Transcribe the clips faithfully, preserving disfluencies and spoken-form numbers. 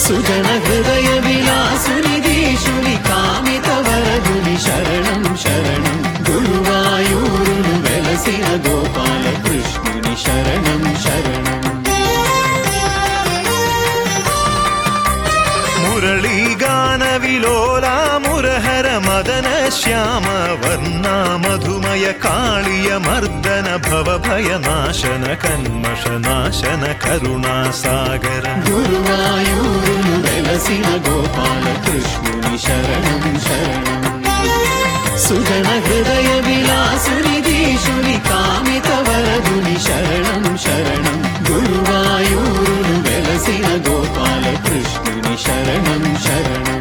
సుజన హృదయ విలాసుని దీశుని కామిత వరదుని శరణం శరణం గురువాయూరును వెలసిన గోపాల కృష్ణుని శరణం శరణం మురళీగాన విలోలా మురహర మదన శ్యామ వర్ణా మధుమయ కాళియ మర్దన భవ భయ నాశన కన్మష నాశన కరుణా సాగర గురువాయూరును వెలసిన గోపాల కృష్ణుని శరణం శరణం సుజన హృదయ విలాసుని దీశుని కామిత వరదుని శరణం శరణం గురువాయూరును వెలసిన గోపాల కృష్ణుని శరణం శరణం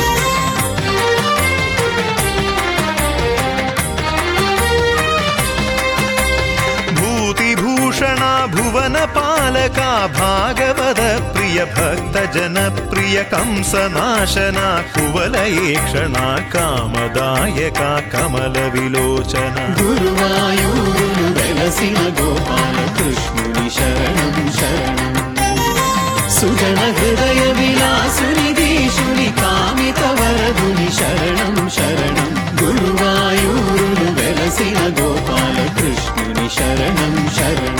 భూతిభూషణ భువన పాలక భాగవత ప్రియ భక్త జన ప్రియ కంసనాశన కువలయేక్షణ కామదాయక కమల విలోచన గురువాయూరును వెలసిన గోపాల కృష్ణుని శరణం శరణం సుజన హృదయ విలాసుని దీశుని కామిత వరదుని శరణం శరణం గురువాయూరును వెలసిన గోపాల కృష్ణుని శరణం శరణం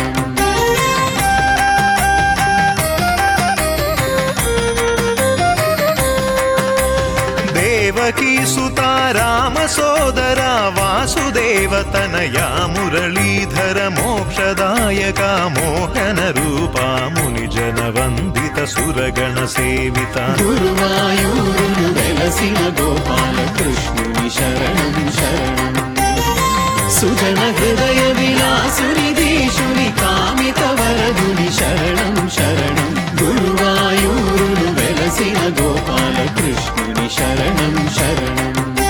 దేవకీ సుతా రామ సోదర వాసుదేవ తనయా మురళీధర మోక్షదాయక మోహన రూపా మునిజన వందిత సురగణ సేవిత గురువాయూరును వెలసిన గోపాల కృష్ణుని శరణం శరణం సుజన హృదయ విలాసుని దీశుని కామిత వరదుని శరణం శరణం గురువాయూరును వెలసిన గోపాల కృష్ణుని శరణం శరణం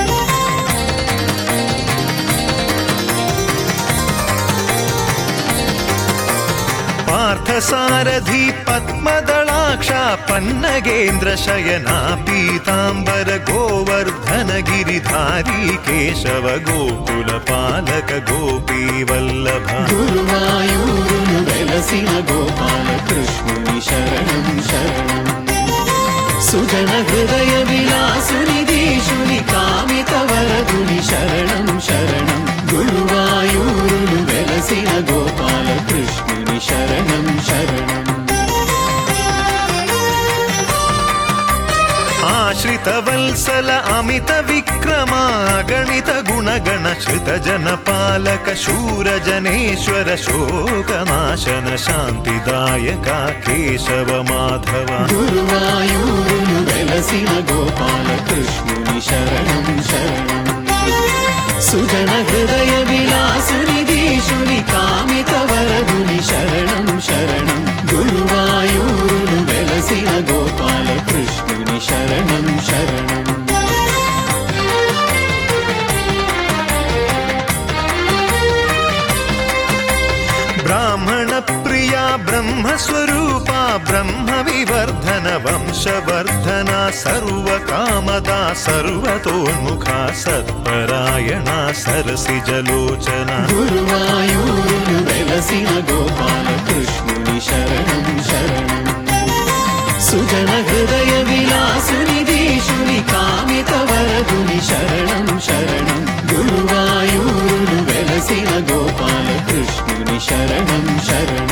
పార్థసారథి పద్మదళాక్ష పన్నగేంద్ర శయనా పీతాంబర గోవర్ధన గిరిధారీ కేశవ గోకుల పాలక గోపీ వల్లభ గురువాయూరును వెలసిన గోపాల కృష్ణుని శరణం శరణం సుజన హృదయ విలాసుని దీశుని కామిత వరదుని శరణం శరణం గురువాయూరును వెలసిన గోపాల కృష్ణుని శరణం శరణం ఆశ్రిత వల్సల అమిత విక్రమ గణిత గుణగణ శ్రిత జన పాలక శూర జనేశ్వర శోకనాశన శాంతిదాయక కేశవ మాధవ గురువాయూరును వెలసిన గోపాల కృష్ణుని శరణం శరణం సుజన హృదయ విలాసుని దీశుని కామిత వరదుని శరణం శరణం గురువాయూరును వెలసిన గోపాల కృష్ణుని శరణం శరణం బ్రాహ్మణ ప్రియా బ్రహ్మస్వరూప బ్రహ్మ వివర్ధన వంశవర్ధన సర్వకామద సర్వతోన్ముఖ సత్పరాయణ సరసిజలోచన గురువాయూరును వెలసిన గోపాల కృష్ణుని శరణం శరణం సుజన హృదయ విలాసుని దీశుని కామిత వరదుని శరణం శరణం గురువాయూరును వెలసిన గోపాల కృష్ణుని శరణం శరణం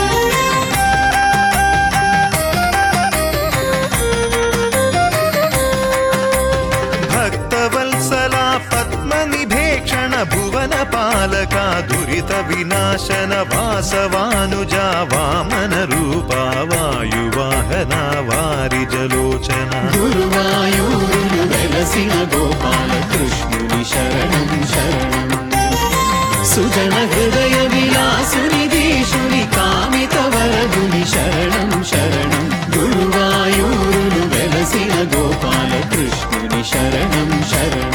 భక్తవత్సల పద్మనిభేక్షణ భువన పాలక దురిత వినాశన వాసవానుజ వామన రూపా వాయువాహన వారిజలోచన గురువాయూరును వెలసిన గోపాల కృష్ణుని శరణం శరణం సుజన హృదయ విలాసుని దీశుని కామిత వరదుని శరణం శరణం గురువాయూరును వెలసిన గోపాల కృష్ణుని శరణం శరణం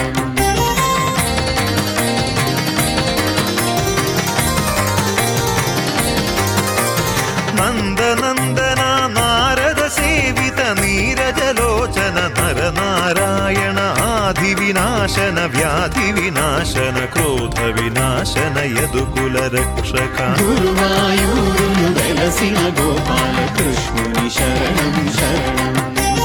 నందనందన నారద సేవిత నీరజలోచన నర నారాయణ ఆది వినాశన వ్యాధి వినాశన క్రోధ వినాశన యదుకుల రక్షక గురువాయూరును వెలసిన గోపాల కృష్ణుని శరణం శరణం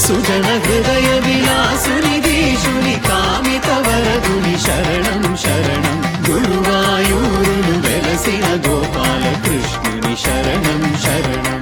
సుజన హృదయ విలాసుని దీశుని కామిత వరదుని శరణం శరణం గురువాయూరులు వెలసిన గోపాల కృష్ణుని శరణం శరణం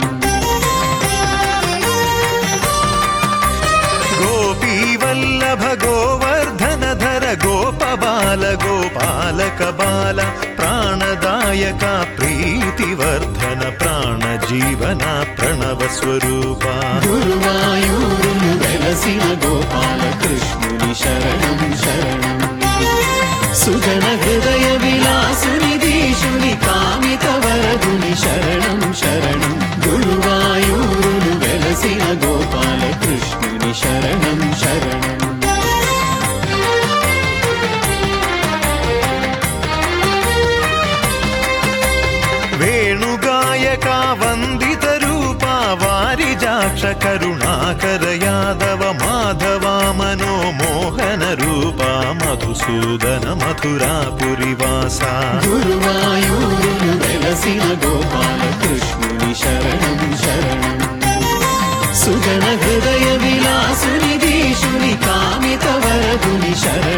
గోపీ వల్లభ గోవర్ధన ధర గోపబాల గోపాలక బాల ప్రాణదాయక ప్రీతివర్ధన ప్రాణ జీవన ప్రణవ స్వరూప గురువాయూరులు వెలసిన గోపాల కృష్ణుని శరణం శరణం సుజన హృదయ విలాసుని దీశుని కామిత వరదుని శరణం శరణం గురువాయూరులు వెలసిన గోపాల కృష్ణుని శరణం శరణం వేణుగాయక వందిత రూప వారిజాక్ష కరుణాకర యాదవ మాధవ మనో మోహన రూప మధుసూదన మధురాపురి వాస గురువాయూరులు వెలసిన గోపాల కృష్ణుని శరణం శరణం సుజన హృదయ విలాసుని దీశుని కామిత వరదుని శరణం